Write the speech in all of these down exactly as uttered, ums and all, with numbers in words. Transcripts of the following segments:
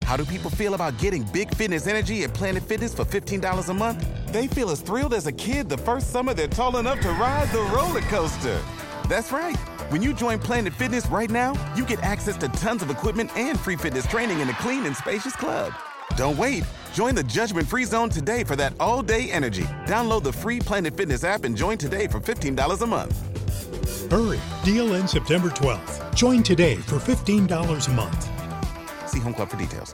How do people feel about getting big fitness energy at Planet Fitness for fifteen dollars a month? They feel as thrilled as a kid the first summer they're tall enough to ride the roller coaster. That's right. When you join Planet Fitness right now, you get access to tons of equipment and free fitness training in a clean and spacious club. Don't wait. Join the judgment-free zone today for that all-day energy. Download the free Planet Fitness app and join today for fifteen dollars a month. Hurry. Deal ends September twelfth. Join today for fifteen dollars a month. See Home Club for details.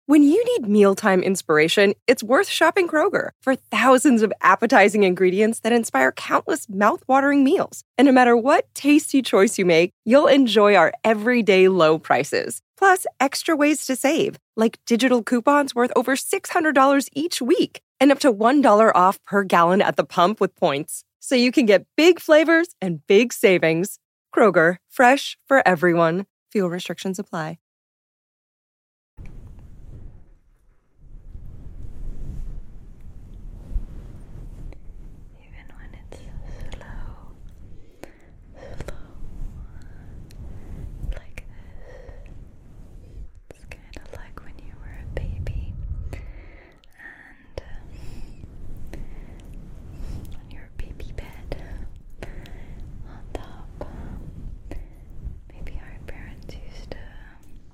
When you need mealtime inspiration, it's worth shopping Kroger for thousands of appetizing ingredients that inspire countless mouthwatering meals. And no matter what tasty choice you make, you'll enjoy our everyday low prices. Plus, extra ways to save, like digital coupons worth over six hundred dollars each week and up to one dollar off per gallon at the pump with points. So you can get big flavors and big savings. Kroger, fresh for everyone. Fuel restrictions apply. Even when it's slow, slow, like this. It's kind of like when you were a baby and um, on your baby bed on top. Maybe our parents used to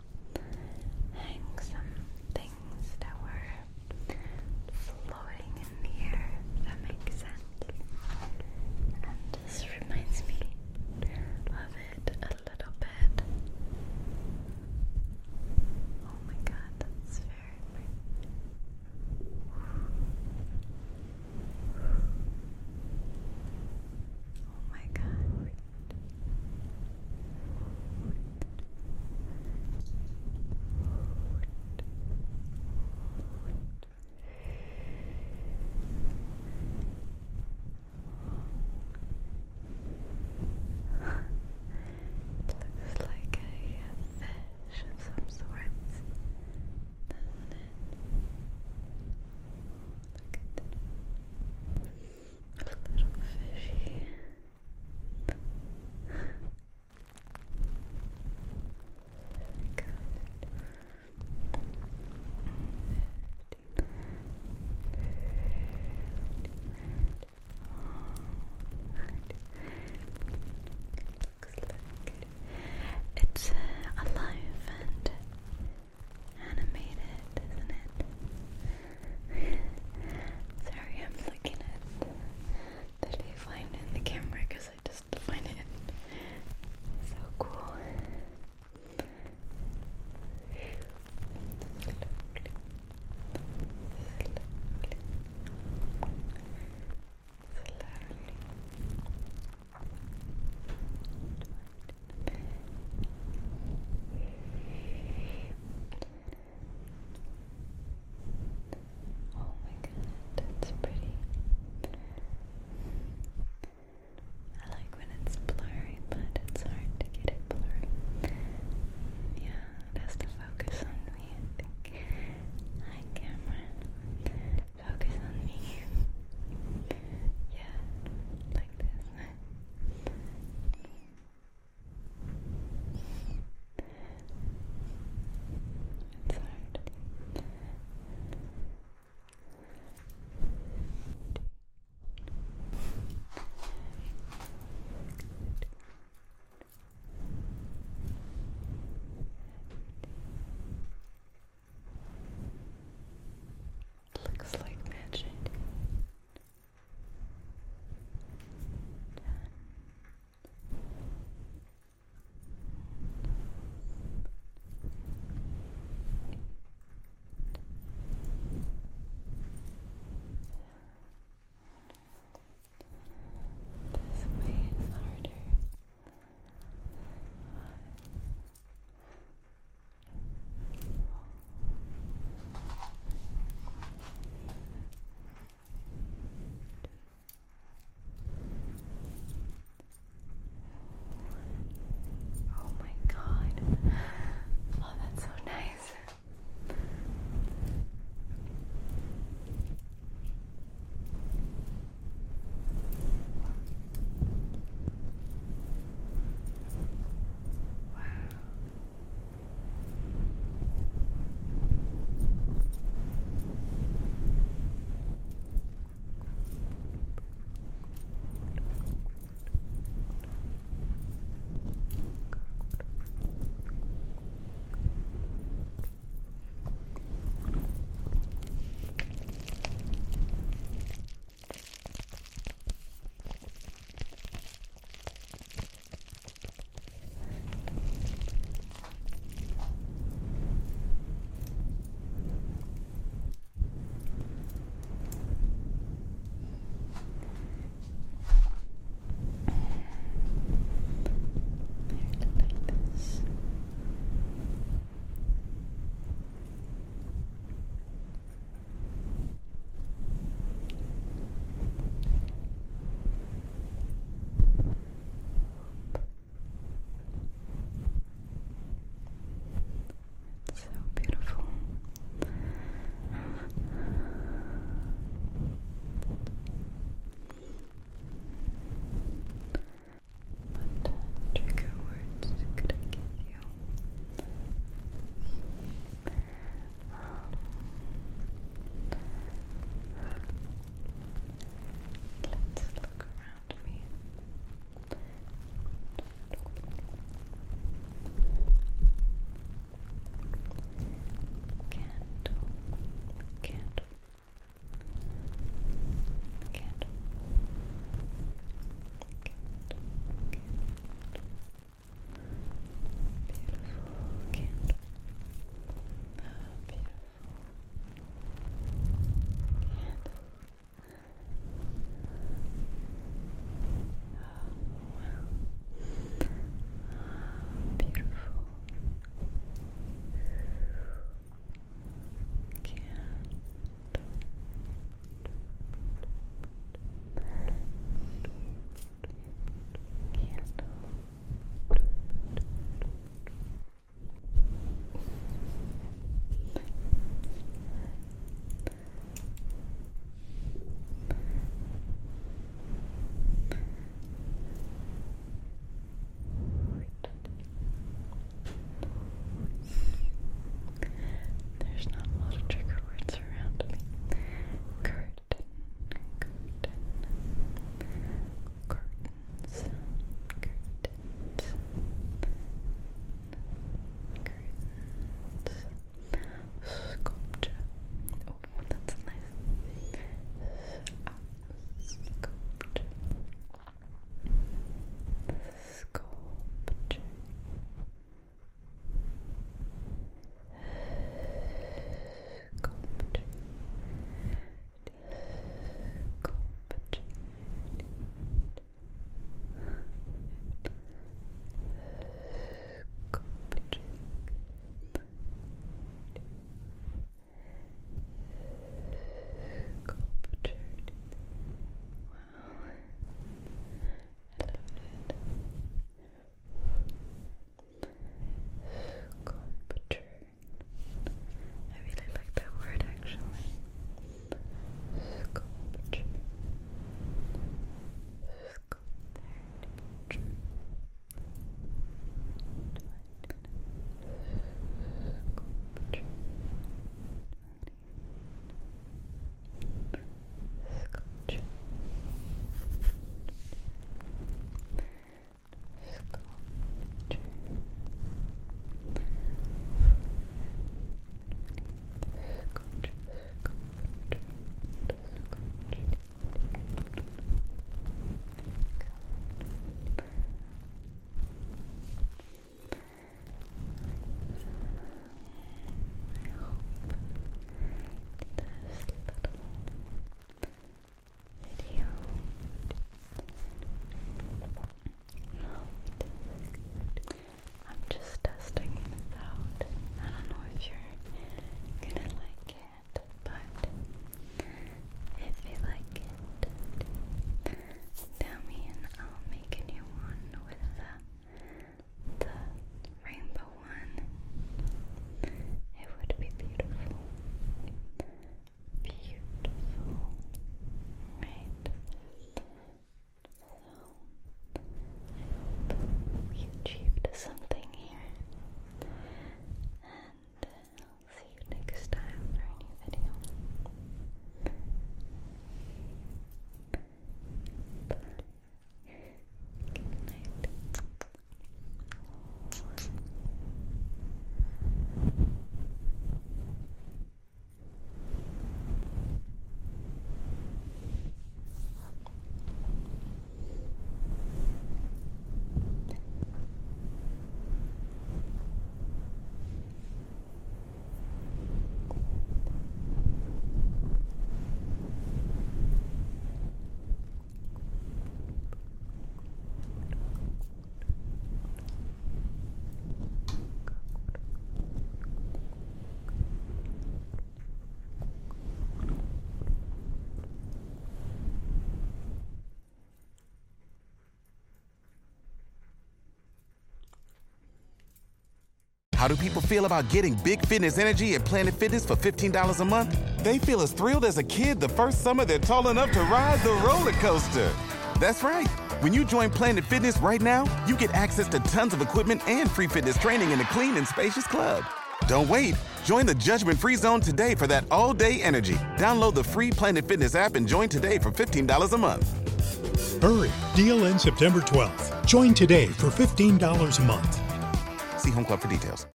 How do people feel about getting big fitness energy at Planet Fitness for fifteen dollars a month? They feel as thrilled as a kid the first summer they're tall enough to ride the roller coaster. That's right. When you join Planet Fitness right now, you get access to tons of equipment and free fitness training in a clean and spacious club. Don't wait. Join the judgment-free zone today for that all-day energy. Download the free Planet Fitness app and join today for fifteen dollars a month. Hurry! Deal ends September twelfth. Join today for fifteen dollars a month. See Home Club for details.